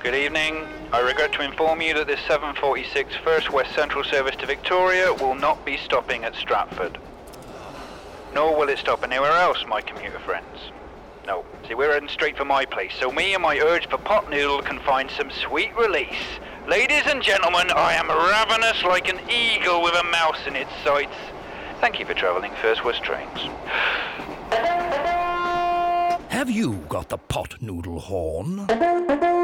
Good evening. I regret to inform you that this 746 First West Central service to Victoria will not be stopping at Stratford. Nor will it stop anywhere else, my commuter friends. No, see, we're heading straight for my place, so me and my urge for pot noodle can find some sweet release. Ladies and gentlemen, I am ravenous like an eagle with a mouse in its sights. Thank you for travelling First West trains. Have you got the pot noodle horn?